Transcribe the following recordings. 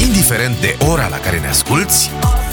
Indiferent de ora la care ne asculți,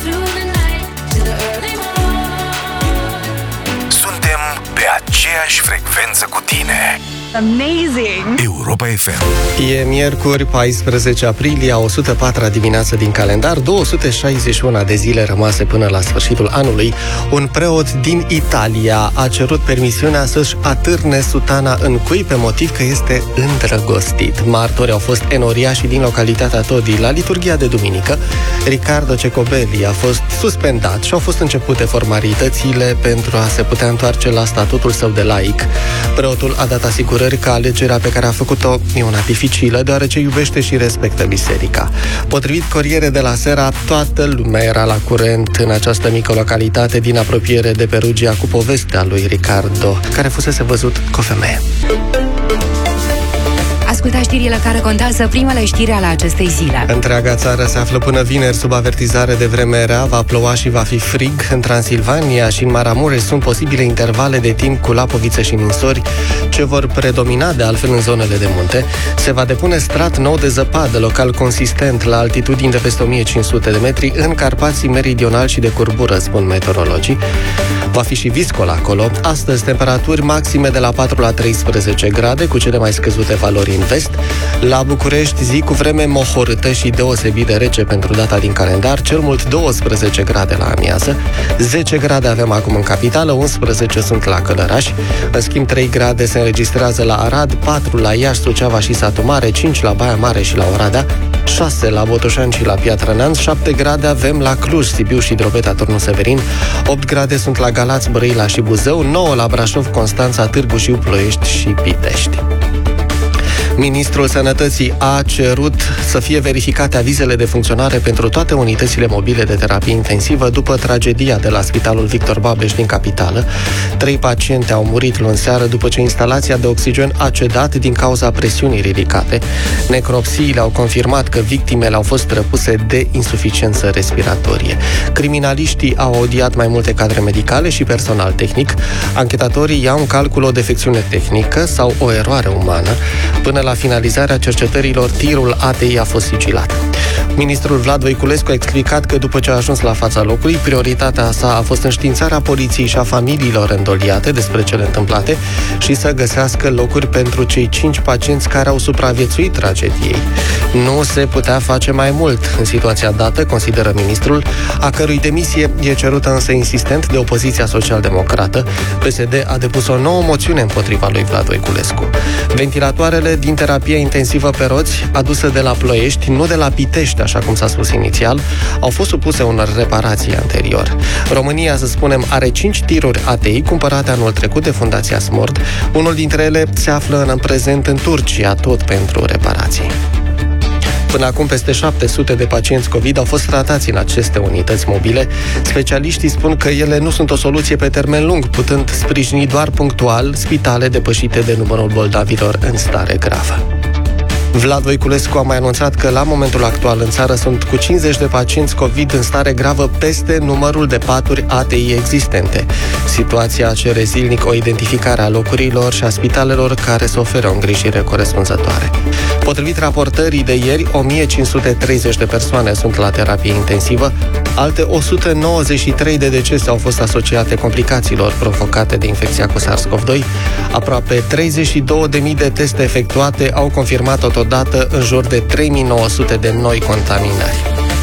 suntem pe aceeași frecvență cu tine. Amazing! Europa FM. E miercuri, 14 aprilie, a 104-a dimineață din calendar, 261 de zile rămase până la sfârșitul anului. Un preot din Italia a cerut permisiunea să-și atârne sutana în cui pe motiv că este îndrăgostit. Martori au fost enoriașii din localitatea Todi la liturghia de duminică. Riccardo Cecobelli a fost suspendat și au fost începute formalitățile pentru a se putea întoarce la statutul său de laic. Preotul a dat asigurări că alegerea pe care a făcut-o e una dificilă, deoarece iubește și respectă biserica. Potrivit Corriere della Sera, toată lumea era la curent în această mică localitate din apropiere de Perugia cu povestea lui Riccardo, care fusese văzut cu o femeie. Ascultați știrile care contează, primele știri ale acestei zile. Întreaga țară se află până vineri sub avertizare de vreme rea, va ploua și va fi frig. În Transilvania și în Maramureș sunt posibile intervale de timp cu lapovițe și ninsori, ce vor predomina de altfel în zonele de munte. Se va depune strat nou de zăpadă, local consistent, la altitudini de peste 1500 de metri, în Carpații meridional și de curbură, spun meteorologii. Va fi și viscol acolo. Astăzi, temperaturi maxime de la 4 la 13 grade, cu cele mai scăzute valori în vest. La București, zi cu vreme mohorâtă și deosebit de rece pentru data din calendar, cel mult 12 grade la amiază. 10 grade avem acum în capitală, 11 sunt la Călăraș. În schimb, 3 grade se înregistrează la Arad, 4 la Iași, Suceava și Satu Mare, 5 la Baia Mare și la Oradea, 6 la Botoșani și la Piatra Neamț, 7 grade avem la Cluj, Sibiu și Drobeta, Turnul Severin, 8 grade sunt la Galați, Brăila și Buzău, 9 la Brașov, Constanța, Târgu Jiu, Ploiești și Pitești. Ministrul Sănătății a cerut să fie verificate avizele de funcționare pentru toate unitățile mobile de terapie intensivă după tragedia de la Spitalul Victor Babeș din capitală. 3 paciente au murit luni seară după ce instalația de oxigen a cedat din cauza presiunii ridicate. Necropsiile au confirmat că victimele au fost răpuse de insuficiență respiratorie. Criminaliștii au audiat mai multe cadre medicale și personal tehnic. Anchetatorii iau în calcul o defecțiune tehnică sau o eroare umană. Până la finalizarea cercetărilor, tirul ATI a fost sigilat. Ministrul Vlad Voiculescu a explicat că după ce a ajuns la fața locului, prioritatea sa a fost înștiințarea poliției și a familiilor îndoliate despre cele întâmplate și să găsească locuri pentru cei 5 pacienți care au supraviețuit tragediei. Nu se putea face mai mult în situația dată, consideră ministrul, a cărui demisie e cerută însă insistent de opoziția social-democrată. PSD a depus o nouă moțiune împotriva lui Vlad Voiculescu. Ventilatoarele din terapia intensivă pe roți, adusă de la Ploiești, nu de la Pitești, așa cum s-a spus inițial, au fost supuse unor reparații anterior. România, să spunem, are 5 tiruri ATI cumpărate anul trecut de Fundația Smord. Unul dintre ele se află în prezent în Turcia, tot pentru reparații. Până acum, peste 700 de pacienți COVID au fost tratați în aceste unități mobile. Specialiștii spun că ele nu sunt o soluție pe termen lung, putând sprijini doar punctual spitale depășite de numărul bolnavilor în stare gravă. Vlad Voiculescu a mai anunțat că la momentul actual în țară sunt cu 50 de pacienți COVID în stare gravă peste numărul de paturi ATI existente. Situația cere zilnic o identificare a locurilor și a spitalelor care să ofere o îngrijire corespunzătoare. Potrivit raportării de ieri, 1530 de persoane sunt la terapie intensivă, alte 193 de decese au fost asociate complicațiilor provocate de infecția cu SARS-CoV-2. Aproape 32.000 de teste efectuate au confirmat totodată în jur de 3.900 de noi contaminări.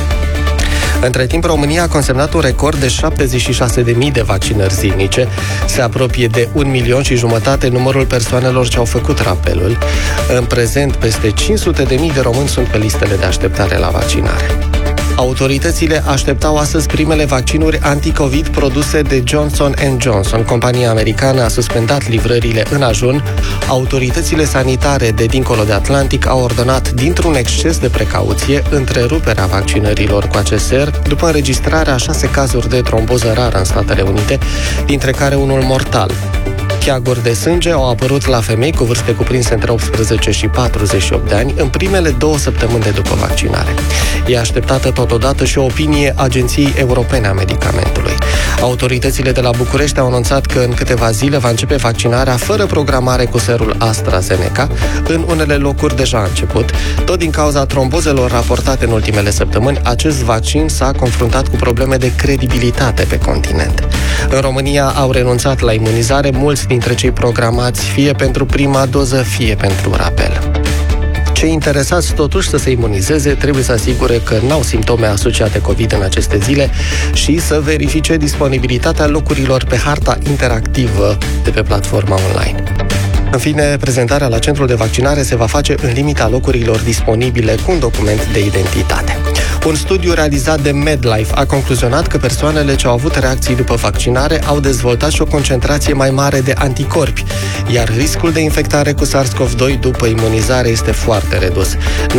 Între timp, România a consemnat un record de 76.000 de vaccinări zilnice. Se apropie de 1,5 milion numărul persoanelor ce au făcut rapelul. În prezent, peste 500.000 de români sunt pe listele de așteptare la vaccinare. Autoritățile așteptau astăzi primele vaccinuri anti-COVID produse de Johnson & Johnson. Compania americană a suspendat livrările în ajun. Autoritățile sanitare de dincolo de Atlantic au ordonat, dintr-un exces de precauție, întreruperea vaccinărilor cu acest ser, după înregistrarea a 6 cazuri de tromboză rară în Statele Unite, dintre care unul mortal. Cheaguri de sânge au apărut la femei cu vârste cuprinse între 18 și 48 de ani în primele 2 săptămâni de după vaccinare. E așteptată totodată și o opinie Agenției Europene a Medicamentului. Autoritățile de la București au anunțat că în câteva zile va începe vaccinarea fără programare cu serul AstraZeneca. În unele locuri deja a început. Tot din cauza trombozelor raportate în ultimele săptămâni, acest vaccin s-a confruntat cu probleme de credibilitate pe continent. În România au renunțat la imunizare mulți dintre cei programați, fie pentru prima doză, fie pentru rapel. Cei interesați totuși să se imunizeze trebuie să asigure că n-au simptome asociate COVID în aceste zile și să verifice disponibilitatea locurilor pe harta interactivă de pe platforma online. În fine, prezentarea la centrul de vaccinare se va face în limita locurilor disponibile cu un document de identitate. Un studiu realizat de MedLife a concluzionat că persoanele ce au avut reacții după vaccinare au dezvoltat și o concentrație mai mare de anticorpi, iar riscul de infectare cu SARS-CoV-2 după imunizare este foarte redus.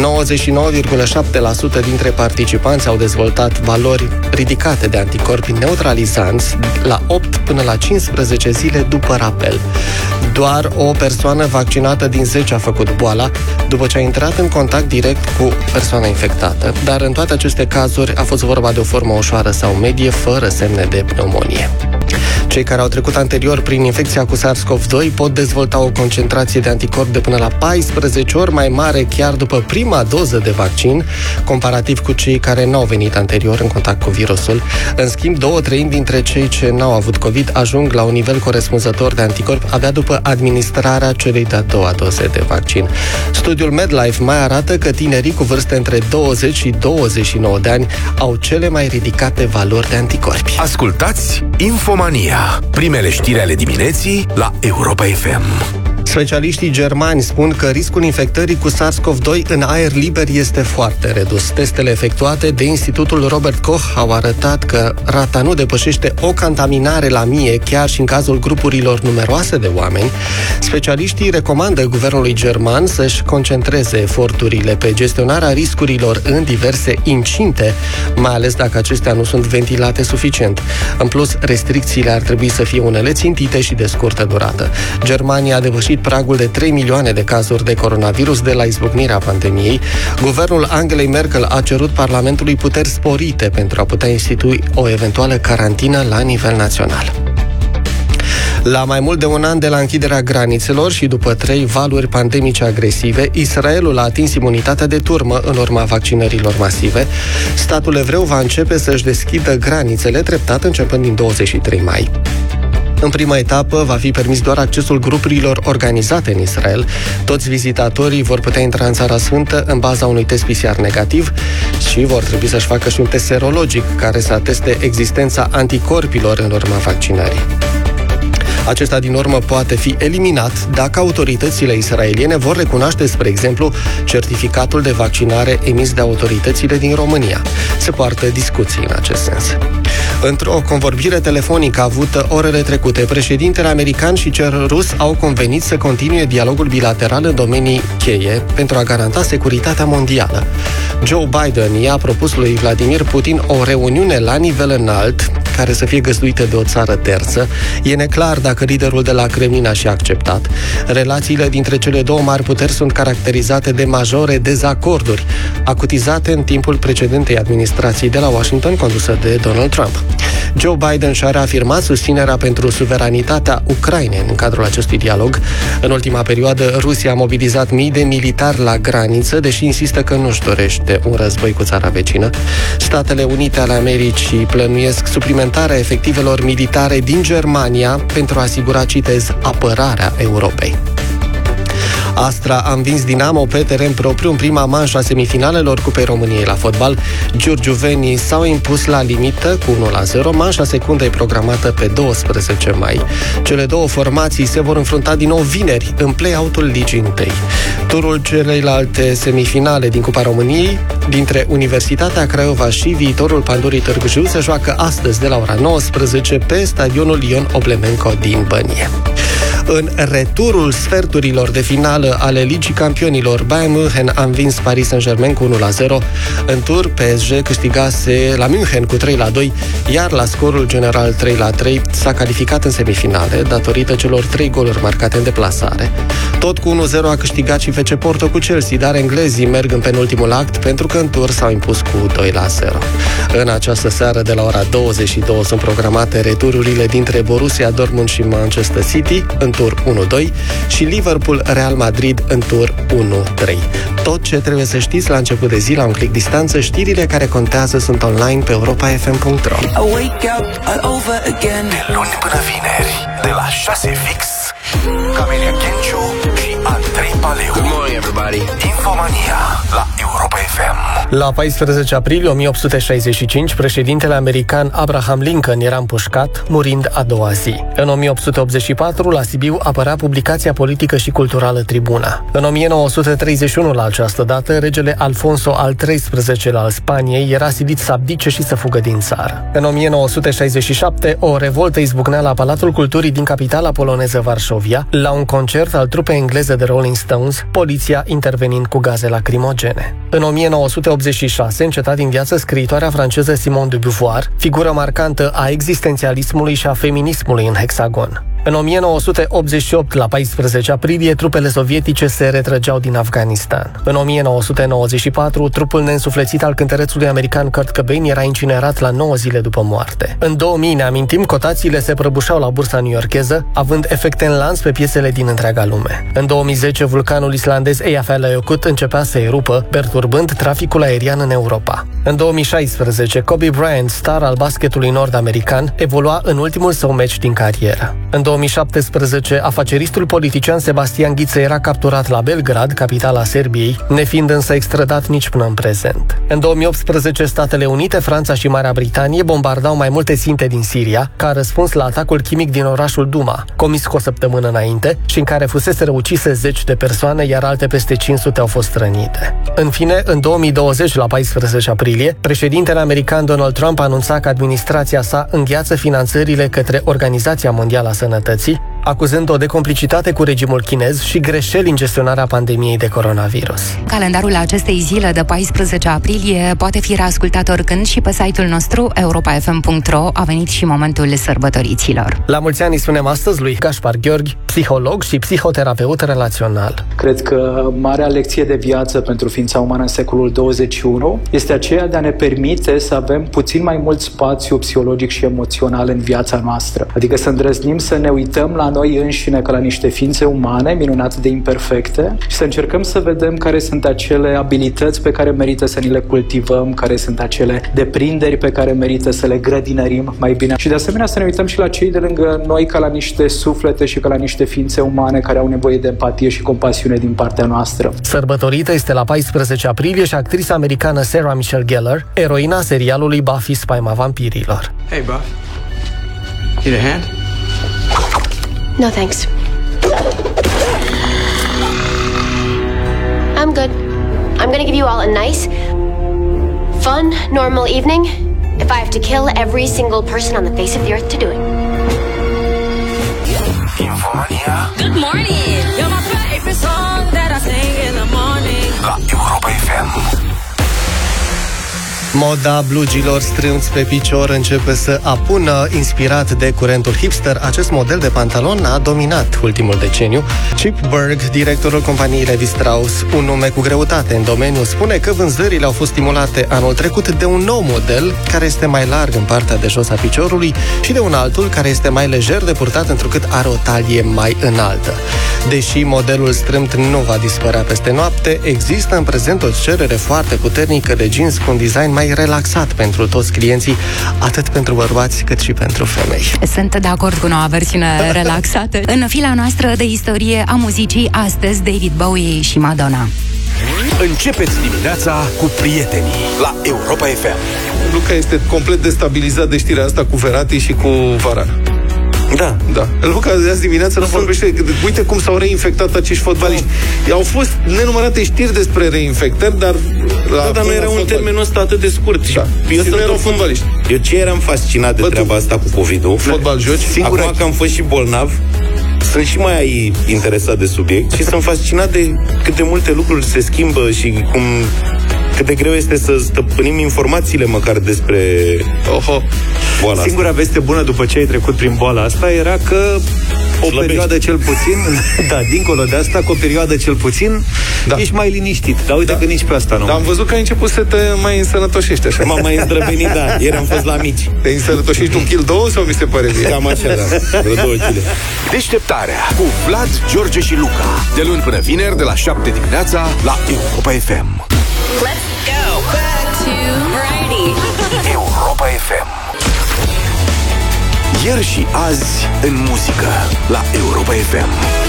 99,7% dintre participanți au dezvoltat valori ridicate de anticorpi neutralizanți la 8 până la 15 zile după rapel. Doar o persoană vaccinată din 10 a făcut boala după ce a intrat în contact direct cu persoana infectată, dar în toate aceste cazuri a fost vorba de o formă ușoară sau medie, fără semne de pneumonie. Cei care au trecut anterior prin infecția cu SARS-CoV-2 pot dezvolta o concentrație de anticorpi de până la 14 ori mai mare chiar după prima doză de vaccin, comparativ cu cei care n-au venit anterior în contact cu virusul. În schimb, 2/3 dintre cei ce n-au avut COVID ajung la un nivel corespunzător de anticorpi abia după administrarea celei de-a doua doze de vaccin. Studiul MedLife mai arată că tinerii cu vârste între 20 și 29 de ani au cele mai ridicate valori de anticorpi. Ascultați Infomania, primele știri ale dimineții la Europa FM. Specialiștii germani spun că riscul infectării cu SARS-CoV-2 în aer liber este foarte redus. Testele efectuate de Institutul Robert Koch au arătat că rata nu depășește o contaminare la 1000, chiar și în cazul grupurilor numeroase de oameni. Specialiștii recomandă guvernului german să-și concentreze eforturile pe gestionarea riscurilor în diverse incinte, mai ales dacă acestea nu sunt ventilate suficient. În plus, restricțiile ar trebui să fie unele țintite și de scurtă durată. Germania a depășit pragul de 3 milioane de cazuri de coronavirus de la izbucnirea pandemiei. Guvernul Angelei Merkel a cerut Parlamentului puteri sporite pentru a putea institui o eventuală carantină la nivel național. La mai mult de un an de la închiderea granițelor și după 3 valuri pandemice agresive, Israelul a atins imunitatea de turmă în urma vaccinărilor masive. Statul evreu va începe să-și deschidă granițele treptat începând din 23 mai. În prima etapă va fi permis doar accesul grupurilor organizate în Israel. Toți vizitatorii vor putea intra în Țara Sfântă în baza unui test PCR negativ și vor trebui să-și facă și un test serologic care să ateste existența anticorpilor în urma vaccinării. Acesta, din urmă, poate fi eliminat dacă autoritățile israeliene vor recunoaște, spre exemplu, certificatul de vaccinare emis de autoritățile din România. Se poartă discuții în acest sens. Într-o convorbire telefonică avută orele trecute, președintele american și cel rus au convenit să continue dialogul bilateral în domenii cheie pentru a garanta securitatea mondială. Joe Biden i-a propus lui Vladimir Putin o reuniune la nivel înalt, care să fie găzduită de o țară terță. E neclar dacă liderul de la Kremlin a și acceptat. Relațiile dintre cele două mari puteri sunt caracterizate de majore dezacorduri, acutizate în timpul precedentei administrații de la Washington, condusă de Donald Trump. Joe Biden și-a reafirmat susținerea pentru suveranitatea Ucrainei în cadrul acestui dialog. În ultima perioadă, Rusia a mobilizat mii de militari la graniță, deși insistă că nu-și dorește un război cu țara vecină. Statele Unite ale Americii plănuiesc suplimentarea efectivelor militare din Germania pentru a asigura, citez, apărarea Europei. Astra a învins Dinamo pe teren propriu în prima manșă a semifinalelor Cupei României la fotbal. Giurgiuvenii s-au impus la limită cu 1-0, manșa secundă e programată pe 12 mai. Cele două formații se vor înfrunta din nou vineri în play-out-ul Ligii 1. Turul celelalte semifinale din Cupa României dintre Universitatea Craiova și viitorul Pandurii Târgu Jiu se joacă astăzi de la ora 19 pe stadionul Ion Oblemenco din Bănie. În returul sferturilor de finală ale Ligii Campionilor, Bayern München a învins Paris Saint-Germain cu 1-0. În tur, PSG câștigase la München cu 3-2, iar la scorul general 3-3 s-a calificat în semifinale datorită celor 3 goluri marcate în deplasare. Tot cu 1-0 a câștigat și FC Porto cu Chelsea, dar englezii merg în penultimul act pentru că în tur s-au impus cu 2-0. În această seară de la ora 22 sunt programate retururile dintre Borussia Dortmund și Manchester City în tur 1-2 și Liverpool-Real Madrid în tur 1-3. Tot ce trebuie să știți la început de zi, la un click distanță, știrile care contează sunt online pe europafm.ro. De luni până vineri, de la 6 fix, Camelia Kenciu și Andrei Paleu. Good morning, everybody. Infomania la Europa FM. La 14 aprilie 1865, președintele american Abraham Lincoln era împușcat, murind a doua zi. În 1884, la Sibiu apărea publicația politică și culturală Tribuna. În 1931, la această dată, regele Alfonso al XIII-lea al Spaniei era silit să abdice și să fugă din țară. În 1967, o revoltă izbucnea la Palatul Culturii din capitala poloneză Varșovia, la un concert al trupei engleze de Rolling Stones, poliția intervenind cu gaze lacrimogene. În 1986, înceta din viață scriitoarea franceză Simone de Beauvoir, figură marcantă a existențialismului și a feminismului în Hexagon. În 1988, la 14 aprilie, trupele sovietice se retrăgeau din Afganistan. În 1994, trupul neînsuflețit al cântărețului american Kurt Cobain era incinerat la 9 zile după moarte. În 2000, ne amintim, cotațiile se prăbușeau la bursa newyorkeză, având efecte în lanț pe piețele din întreaga lume. În 2010, vulcanul islandez Eyjafjallajökull începea să erupă, perturbând traficul aerian în Europa. În 2016, Kobe Bryant, star al basketului nord-american, evolua în ultimul său meci din carieră. În 2017, afaceristul politician Sebastian Ghiță era capturat la Belgrad, capitala Serbiei, nefiind însă extradat nici până în prezent. În 2018, Statele Unite, Franța și Marea Britanie bombardau mai multe ținte din Siria, ca răspuns la atacul chimic din orașul Douma, comis cu o săptămână înainte și în care fusese ucise 10 de persoane, iar alte peste 500 au fost rănite. În fine, în 2020, la 14 aprilie, președintele american Donald Trump anunța că administrația sa îngheață finanțările către Organizația Mondială a Sănătății, acuzând-o de complicitate cu regimul chinez și greșeli în gestionarea pandemiei de coronavirus. Calendarul acestei zile de 14 aprilie poate fi reascultat oricând și pe site-ul nostru europafm.ro. A venit și momentul sărbătoriților. La mulți ani îi spunem astăzi lui Gaspar Gheorghi, psiholog și psihoterapeut relațional. Cred că marea lecție de viață pentru ființa umană în secolul 21 este aceea de a ne permite să avem puțin mai mult spațiu psihologic și emoțional în viața noastră. Adică să îndrăznim să ne uităm la noi înșine ca la niște ființe umane minunate de imperfecte și să încercăm să vedem care sunt acele abilități pe care merită să ni le cultivăm, care sunt acele deprinderi pe care merită să le grădinărim mai bine și de asemenea să ne uităm și la cei de lângă noi ca la niște suflete și ca la niște ființe umane care au nevoie de empatie și compasiune din partea noastră. Sărbătorită este la 14 aprilie și actrița americană Sarah Michelle Gellar, eroina serialului Buffy, spaima vampirilor. Hey, Buff. Need a hand? No, thanks. I'm good. I'm gonna give you all a nice, fun, normal evening if I have to kill every single person on the face of the earth to do it. Infomania. Good morning. You're my favorite song that I sing in the morning. La Europa FM. Moda blugilor strâmți pe picior începe să apună. Inspirat de curentul hipster, acest model de pantalon a dominat ultimul deceniu. Chip Berg, directorul companiei Levi Strauss, un nume cu greutate în domeniu, spune că vânzările au fost stimulate anul trecut de un nou model care este mai larg în partea de jos a piciorului și de un altul care este mai lejer de purtat, întrucât are o talie mai înaltă. Deși modelul strâmt nu va dispărea peste noapte, există în prezent o cerere foarte puternică de jeans cu un design mai relaxat pentru toți clienții, atât pentru bărbați cât și pentru femei. Sunt de acord cu noua versiune relaxată. În fila noastră de istorie a muzicii, astăzi David Bowie și Madonna. Începeți dimineața cu prietenii la Europa FM. Luca este complet destabilizat de știrea asta cu Verratti și cu Varane. Da. Luca de azi dimineață nu vorbește. Uite cum s-au reinfectat acești fotbaliști. Au fost nenumărate știri despre reinfectări, dar dar nu era un termen ăsta atât de scurt. Da. Eu nu erau fotbaliști. Eu ce eram fascinat de treaba asta cu COVID-ul. Fotbal joci? Acum că am fost și bolnav, sunt și mai interesat de subiect și sunt fascinat de cât de multe lucruri se schimbă și cât de greu este să stăpânim informațiile măcar despre boala Singura asta. veste bună după ce ai trecut prin boala asta era că o perioadă cel puțin, dincolo de asta, cu o perioadă cel puțin, ești mai liniștit. Dar uite că nici pe asta nu. Dar am văzut că ai început să te mai însănătoșești așa. M-am mai îndrăvenit, ieri am fost la mici. Te însănătoșești 1 kg 2 sau mi se pare bine? Cam așa, vreo 2 kg. Deșteptarea cu Vlad, George și Luca. De luni până vineri, de la 7 dimineața, la Europa FM. Let's go back to Friday. Europa FM. Ieri și azi în muzică la Europa FM.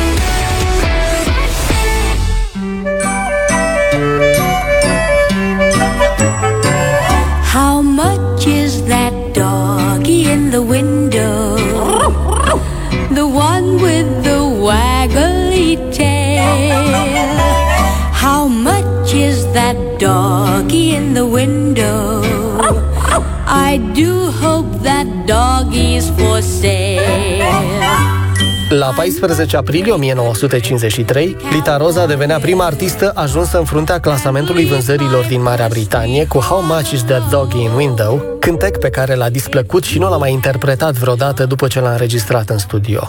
How much is that doggy in the window? The one with the waggly tail. How much is that doggy in the window? I do hope that doggy's for sale. La 14 aprilie 1953, Lita Roza devenea prima artistă ajunsă în fruntea clasamentului vânzărilor din Marea Britanie cu How Much Is That Doggy in Window, cântec pe care l-a displăcut și nu l-a mai interpretat vreodată după ce l-a înregistrat în studio.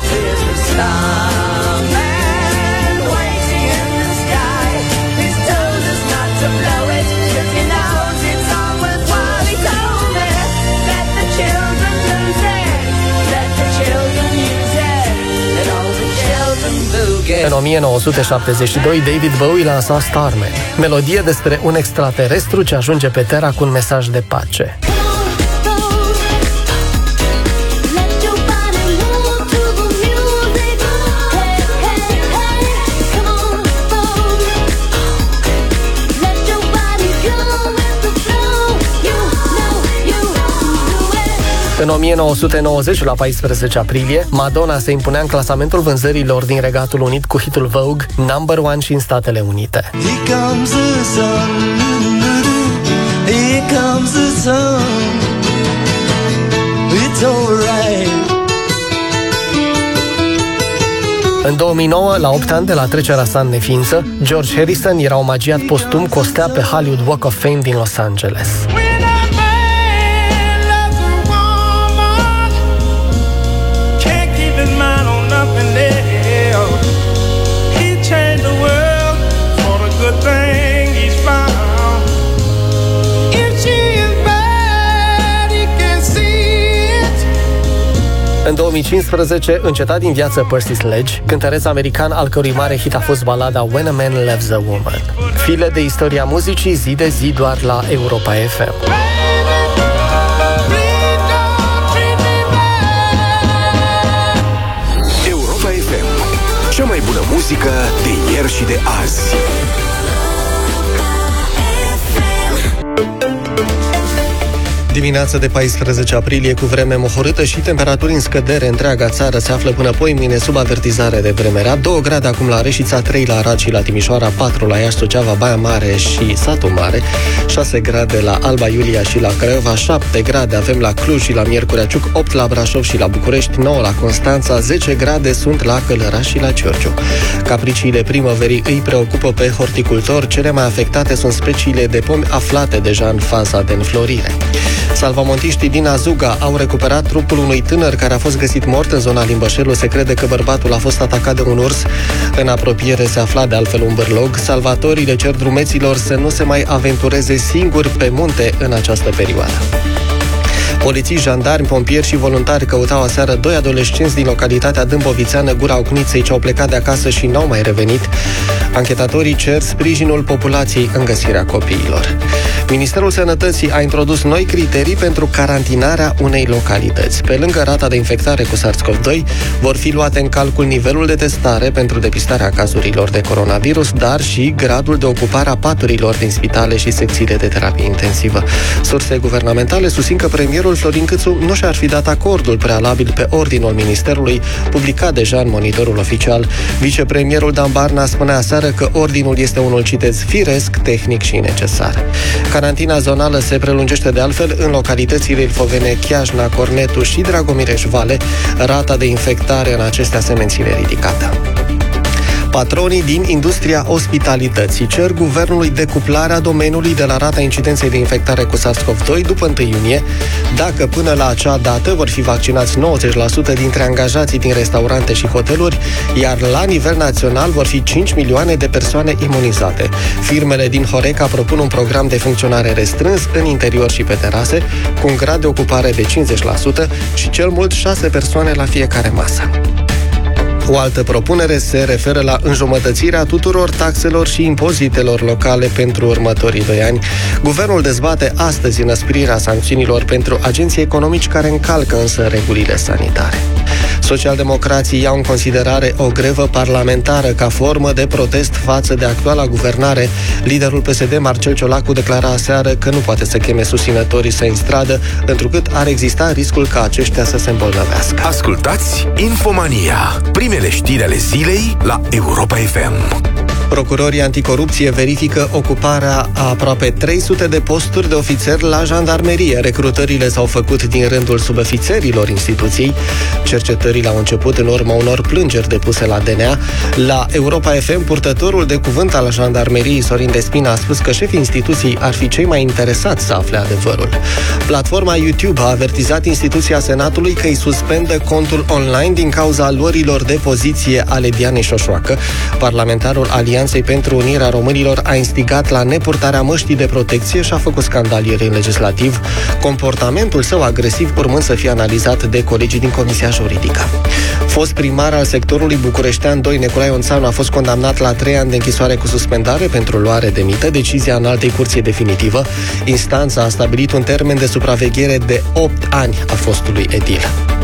În 1972, David Bowie lansa Starman, melodie despre un extraterestru ce ajunge pe Terra cu un mesaj de pace. În 1990, la 14 aprilie, Madonna se impunea în clasamentul vânzărilor din Regatul Unit cu hitul Vogue, number 1 și în Statele Unite. Here comes the sun, here comes the sun, it's alright. În 2009, la 8 ani de la trecerea sa în neființă, George Harrison era omagiat postum cu o stea pe Hollywood Walk of Fame din Los Angeles. În 2015, încetat din viață Percy Sledge, cântăreț american al cărui mare hit a fost balada When a Man Loves a Woman. File de istoria muzicii zi de zi doar la Europa FM. Europa FM. Cea mai bună muzică de ieri și de azi. Dimineața de 14 aprilie cu vreme mohorâtă și temperaturi în scădere, întreaga țară se află până poimâine sub avertizare de vreme rea. 2 grade acum la Reșița, 3 la Arad și la Timișoara, 4 la Iași, Suceava, Baia Mare și Satu Mare, 6 grade la Alba Iulia și la Craiova, 7 grade avem la Cluj și la Miercurea Ciuc, 8 la Brașov și la București, 9 la Constanța, 10 grade sunt la Călăraș și la Giurgiu. Capriciile primăverii îi preocupă pe horticultori, cele mai afectate sunt speciile de pomi aflate deja în faza de înflorire. Salvamontiștii din Azuga au recuperat trupul unui tânăr care a fost găsit mort în zona Limbășelu. Se crede că bărbatul a fost atacat de un urs. În apropiere se afla de altfel un bârlog. Salvatorii le cer drumeților să nu se mai aventureze singuri pe munte în această perioadă. Polițiști, jandarmi, pompieri și voluntari căutau aseară 2 adolescenți din localitatea dâmbovițeană Gura Ocniței ce au plecat de acasă și n-au mai revenit. Anchetatorii cer sprijinul populației în găsirea copiilor. Ministerul Sănătății a introdus noi criterii pentru carantinarea unei localități. Pe lângă rata de infectare cu SARS-CoV-2, vor fi luate în calcul nivelul de testare pentru depistarea cazurilor de coronavirus, dar și gradul de ocupare a paturilor din spitale și secțiile de terapie intensivă. Surse guvernamentale susțin că premierul Florin Câțu nu și-ar fi dat acordul prealabil pe ordinul ministerului, publicat deja în Monitorul Oficial. Vicepremierul Dan Barna spunea aseară că ordinul este unul, citez, firesc, tehnic și necesar. Carantina zonală se prelungește de altfel în localitățile ilfovene Chiajna, Cornetu și Dragomireș-Vale. Rata de infectare în acestea se menține ridicată. Patronii din industria ospitalității cer guvernului decuplarea domeniului de la rata incidenței de infectare cu SARS-CoV-2 după 1 iunie, dacă până la acea dată vor fi vaccinați 90% dintre angajații din restaurante și hoteluri, iar la nivel național vor fi 5 milioane de persoane imunizate. Firmele din Horeca propun un program de funcționare restrâns în interior și pe terase, cu un grad de ocupare de 50% și cel mult 6 persoane la fiecare masă. O altă propunere se referă la înjumătățirea tuturor taxelor și impozitelor locale pentru următorii 2 ani. Guvernul dezbate astăzi înăsprirea sancțiunilor pentru agenții economici care încalcă însă regulile sanitare. Socialdemocrații iau în considerare o grevă parlamentară ca formă de protest față de actuala guvernare. Liderul PSD, Marcel Ciolacu, declara aseară că nu poate să cheme susținătorii săi în stradă, întrucât ar exista riscul ca aceștia să se îmbolnăvească. Ascultați Infomania, primele știri ale zilei la Europa FM. Procurorii anticorupție verifică ocuparea a aproape 300 de posturi de ofițeri la jandarmerie. Recrutările s-au făcut din rândul subofițerilor instituției. Cercetările au început în urma unor plângeri depuse la DNA. La Europa FM, purtătorul de cuvânt al jandarmeriei, Sorin Despina, a spus că șefii instituției ar fi cei mai interesați să afle adevărul. Platforma YouTube a avertizat instituția Senatului că îi suspendă contul online din cauza luărilor de poziție ale Dianei Șoșoacă. Parlamentarul Alianței pentru Unirea Românilor a instigat la nepurtarea măștii de protecție și a făcut scandal ieri în legislativ, comportamentul său agresiv urmând să fie analizat de colegii din Comisia Juridică. Fost primar al sectorului bucureștean 2, Nicolae Onțanu, a fost condamnat la 3 ani de închisoare cu suspendare pentru luare de mită. Decizia Înaltei Curți e definitivă. Instanța a stabilit un termen de supraveghere de 8 ani a fostului edil.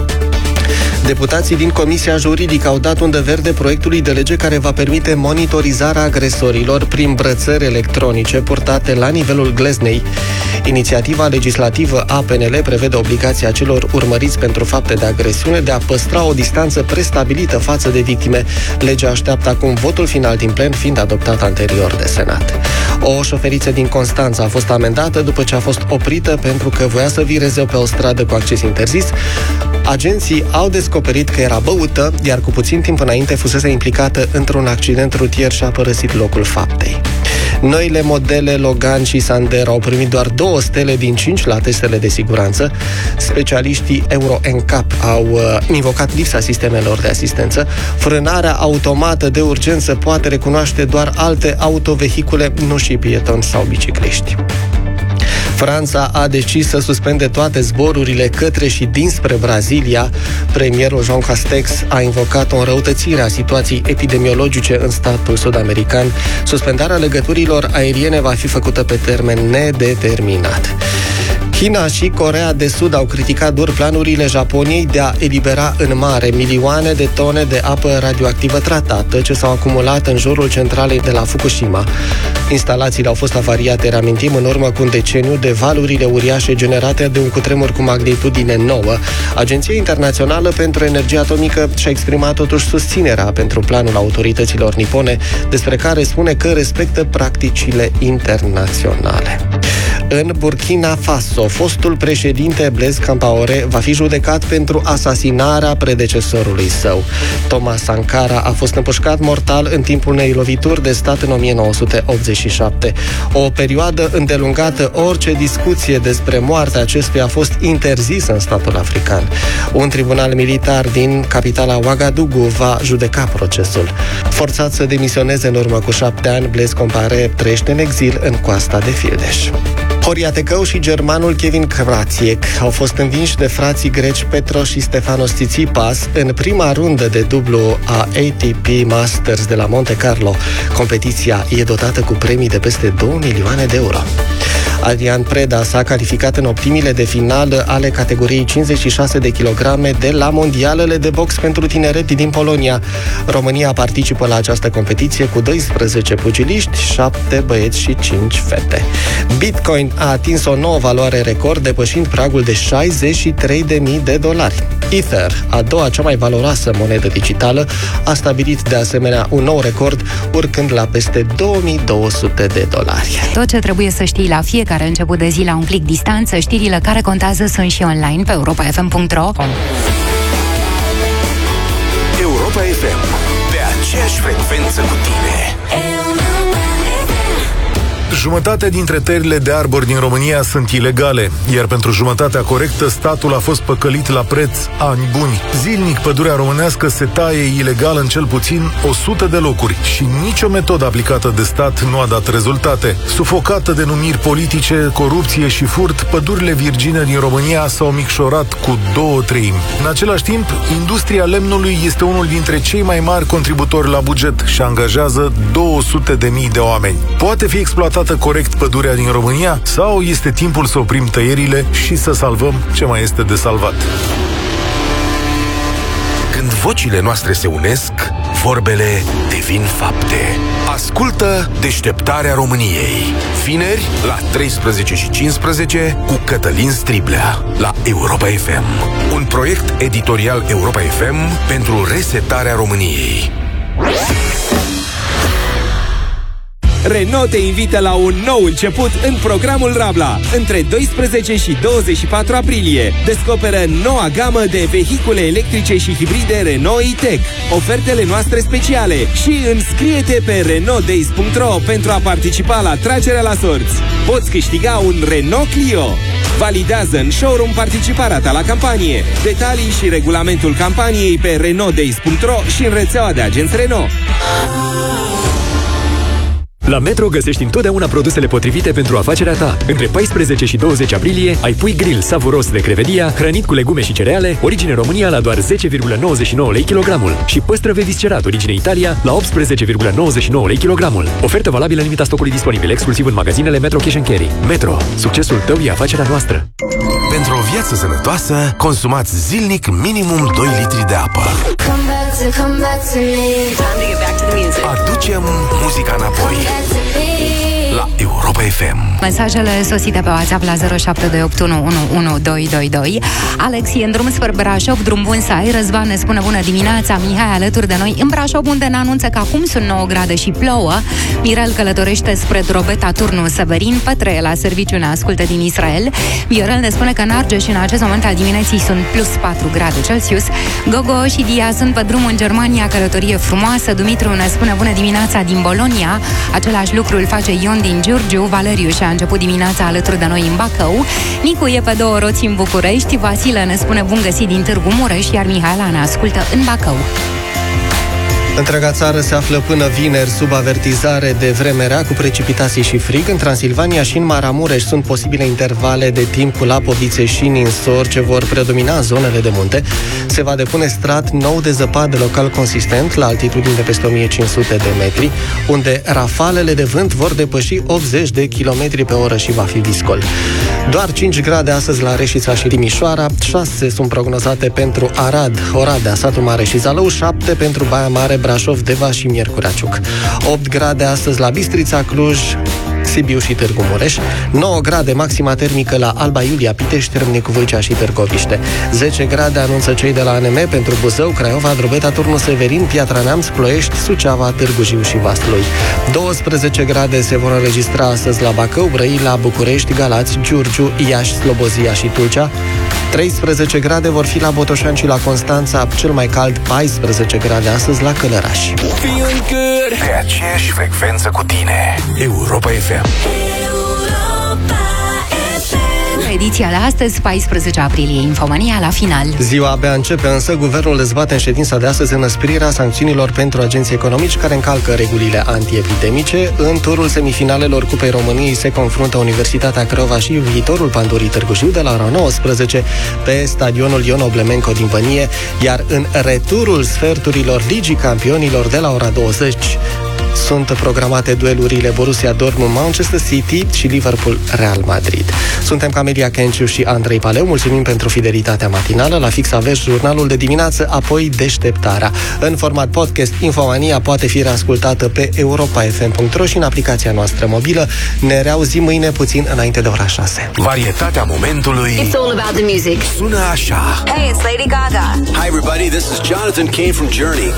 Deputații din Comisia Juridică au dat undă verde proiectului de lege care va permite monitorizarea agresorilor prin brățări electronice purtate la nivelul gleznei. Inițiativa legislativă a PNL prevede obligația celor urmăriți pentru fapte de agresiune de a păstra o distanță prestabilită față de victime. Legea așteaptă acum votul final din plen, fiind adoptat anterior de Senat. O șoferiță din Constanța a fost amendată după ce a fost oprită pentru că voia să vireze pe o stradă cu acces interzis. Agenții au descoperit că era băută, iar cu puțin timp înainte fusese implicată într-un accident rutier și a părăsit locul faptei. Noile modele Logan și Sandero au primit doar 2 stele din 5 la testele de siguranță. Specialiștii Euro NCAP au invocat lipsa sistemelor de asistență. Frânarea automată de urgență poate recunoaște doar alte autovehicule, nu și pietoni sau bicicliști. Franța a decis să suspende toate zborurile către și dinspre Brazilia. Premierul Jean Castex a invocat o înrăutățire a situației epidemiologice în statul sud-american. Suspendarea legăturilor aeriene va fi făcută pe termen nedeterminat. China și Coreea de Sud au criticat dur planurile Japoniei de a elibera în mare milioane de tone de apă radioactivă tratată ce s-au acumulat în jurul centralei de la Fukushima. Instalațiile au fost avariate, reamintim, în urmă cu un deceniu de valurile uriașe generate de un cutremur cu magnitudine 9. Agenția Internațională pentru Energie Atomică și-a exprimat totuși susținerea pentru planul autorităților nipone, despre care spune că respectă practicile internaționale. În Burkina Faso, fostul președinte Blaise Compaoré va fi judecat pentru asasinarea predecesorului său. Thomas Sankara a fost împușcat mortal în timpul unei lovituri de stat în 1987. O perioadă îndelungată, orice discuție despre moartea acestuia a fost interzisă în statul african. Un tribunal militar din capitala Ouagadougou va judeca procesul. Forțat să demisioneze în urmă cu 7 ani, Blaise Compaoré trăiește în exil în Coasta de Fildeș. Horia Tecău și germanul Kevin Kraciec au fost învinși de frații greci Petros și Stefanos Tsitsipas în prima rundă de dublu a ATP Masters de la Monte Carlo. Competiția e dotată cu premii de peste 2 milioane de euro. Adrian Preda s-a calificat în optimile de finală ale categoriei 56 de kilograme de la mondialele de box pentru tineret din Polonia. România participă la această competiție cu 12 pugiliști, 7 băieți și 5 fete. Bitcoin a atins o nouă valoare record, depășind pragul de $63.000. Ether, a doua cea mai valoroasă monedă digitală, a stabilit de asemenea un nou record, urcând la peste $2.200. Tot ce trebuie să știi la fiecare fiecare început de zi la un click distanță. Știrile care contează sunt și online pe europafm.ro. Europa FM, pe aceeași frecvență cu tine. Jumătate dintre tăierile de arbori din România sunt ilegale, iar pentru jumătatea corectă statul a fost păcălit la preț ani buni. Zilnic pădurea românească se taie ilegal în cel puțin 100 de locuri și nicio metodă aplicată de stat nu a dat rezultate. Sufocată de numiri politice, corupție și furt, pădurile virgine din România s-au micșorat cu 2/3. În același timp, industria lemnului este unul dintre cei mai mari contributori la buget și angajează 200.000 de oameni. Poate fi exploatată corect pădurea din România sau este timpul să oprim tăierile și să salvăm ce mai este de salvat? Când vocile noastre se unesc, vorbele devin fapte. Ascultă Deșteptarea României. Vineri la 13:15 cu Cătălin Striblea la Europa FM. Un proiect editorial Europa FM pentru resetarea României. Renault te invită la un nou început în programul Rabla. Între 12 și 24 aprilie descoperă noua gamă de vehicule electrice și hibride Renault E-Tech. Ofertele noastre speciale și înscrie-te pe renaultdays.ro pentru a participa la tragerea la sorți. Poți câștiga un Renault Clio. Validează în showroom participarea ta la campanie. Detalii și regulamentul campaniei pe renaultdays.ro și în rețeaua de agenți Renault. La Metro găsești întotdeauna produsele potrivite pentru afacerea ta. Între 14 și 20 aprilie ai pui grill savuros de Crevedia, hrănit cu legume și cereale, origine România la doar 10,99 lei kilogramul și păstrăve viscerat, origine Italia, la 18,99 lei kilogramul. Ofertă valabilă în limita stocului disponibil, exclusiv în magazinele Metro Cash & Carry. Metro. Succesul tău e afacerea noastră. Pentru o viață sănătoasă, consumați zilnic minimum 2 litri de apă. Aducem muzica înapoi la Europa FM. Mesajele sosite pe WhatsApp la 0728111222. Alex e în drum spre Brașov, drum bun să ai. Răzvan ne spune bună dimineața. Mihai alături de noi în Brașov, unde ne anunță că acum sunt 9 grade și plouă. Mirel călătorește spre Drobeta, turnul Severin. Petre e la serviciu, ne ascultă din Israel. Viorel ne spune că în Argeș în acest moment al dimineții sunt plus 4 grade Celsius. Gogo și Dia sunt pe drum în Germania, călătorie frumoasă. Dumitru ne spune bună dimineața din Bologna. Același lucru îl face Ion din Giurgiu. Valeriu și-a început dimineața alături de noi în Bacău. Nicu e pe 2 roți în București. Vasile ne spune bun găsit din Târgu Mureș, iar Mihaela ne ascultă în Bacău. Întreaga țară se află până vineri sub avertizare de vreme rea cu precipitații și frig. În Transilvania și în Maramureș sunt posibile intervale de timp cu lapovițe și ninsori ce vor predomina zonele de munte. Se va depune strat nou de zăpadă local consistent la altitudini de peste 1500 de metri, unde rafalele de vânt vor depăși 80 de km pe oră și va fi viscol. Doar 5 grade astăzi la Reșița și Timișoara, 6 sunt prognozate pentru Arad, Oradea, Satul Mare și Zalău, 7 pentru Baia Mare, Brașov, Deva și Miercurea Ciuc. 8 grade astăzi la Bistrița, Cluj, Sibiu și Târgu Mureș, 9 grade maxima termică la Alba Iulia, Pitești, Târnicu Vâlcea și Târgoviște. 10 grade anunță cei de la ANM pentru Buzău, Craiova, Drobeta, Turnul Severin, Piatra Neamț, Ploiești, Suceava, Târgu Jiu și Vaslui. 12 grade se vor înregistra astăzi la Bacău, Brăila, București, Galați, Giurgiu, Iași, Slobozia și Tulcea. 13 grade vor fi la Botoșani și la Constanța, cel mai cald 14 grade astăzi la Călăraș. Pe aceeași frecvență cu tine, Europa FM. Ediția de astăzi, 14 aprilie, Infomania la final. Ziua abia începe, însă guvernul dezbate în ședința de astăzi înăsprirea sancțiunilor pentru agenții economici care încalcă regulile antiepidemice. În turul semifinalelor Cupei României se confruntă Universitatea Craiova și viitorul Pandurii Târgu Jiu de la ora 19 pe stadionul Ion Oblemenco din Vănie, iar în returul sferturilor Ligii Campionilor de la ora 20 sunt programate duelurile Borussia Dortmund, Manchester City și Liverpool Real Madrid. Suntem Camelia Kenciu și Andrei Paleu. Mulțumim pentru fidelitatea matinală. La fix aveți jurnalul de dimineață, apoi Deșteptarea. În format podcast, Infomania poate fi reascultată pe europafm.ro și în aplicația noastră mobilă. Ne reauzim mâine puțin înainte de ora 6. Varietatea momentului. It's all about the music. Sună așa. Hey, it's Lady Gaga. Hi everybody, this is Jonathan Cain from Journey.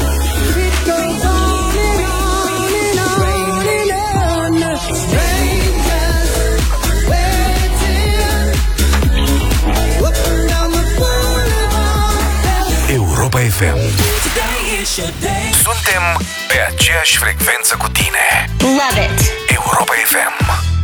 Suntem pe aceeași frecvență cu tine. Love it. Europa FM.